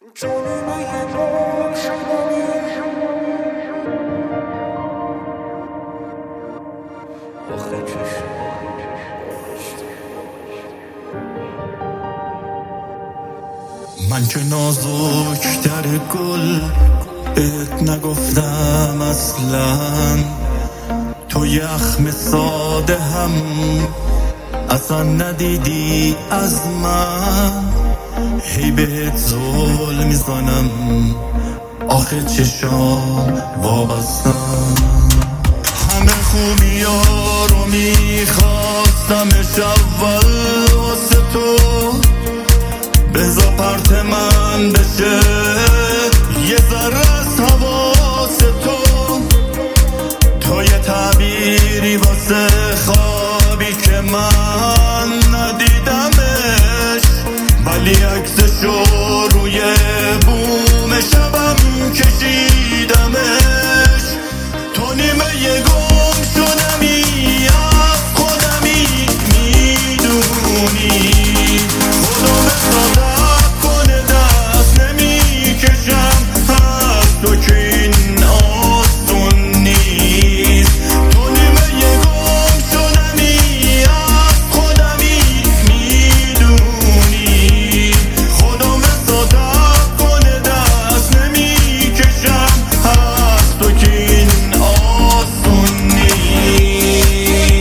من که نازک‌تر گل بهت نگفتم اصلا، تو یخم ساده هم اصلا ندیدی از من. هی بهت زل میزنم آخه چشام وابستم. همه خوبیا رو میخواستمش اول واسه تو، بزا پرت من بشه یه ذره از حواس تو. تو یه تعبیری واسه خوابی که من ندیدمش، ولی عکسشو روی بوم شبم کشیدمش. تو نیمه یه گم شدمی از خودمی میدونی، خودم صادق کنه دست نمی کشم از تو که این آسون نیست. تو نیمه یه گم شدمی از خودمی میدونی، خودم صادق کنه دست نمی کشم از تو که این آسون نیست.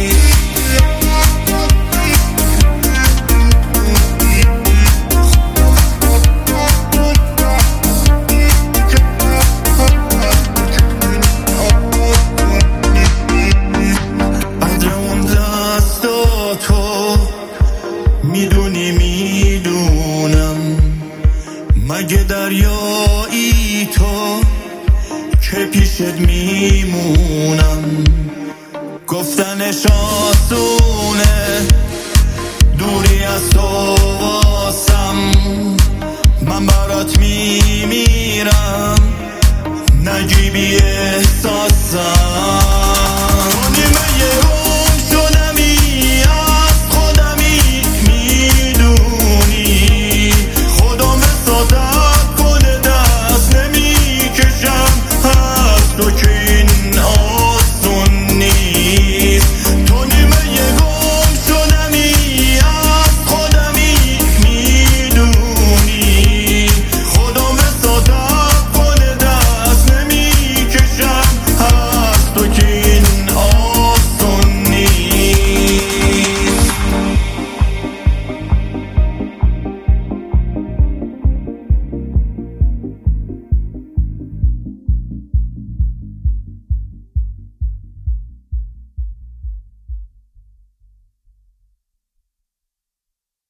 قدر اون دستاتو میدونی میدونم، مگه دریایی تو که پیشت میمونم. گفتنش آسونه دوری از تو واسم، من برات میمیرم نجیبی احساسم.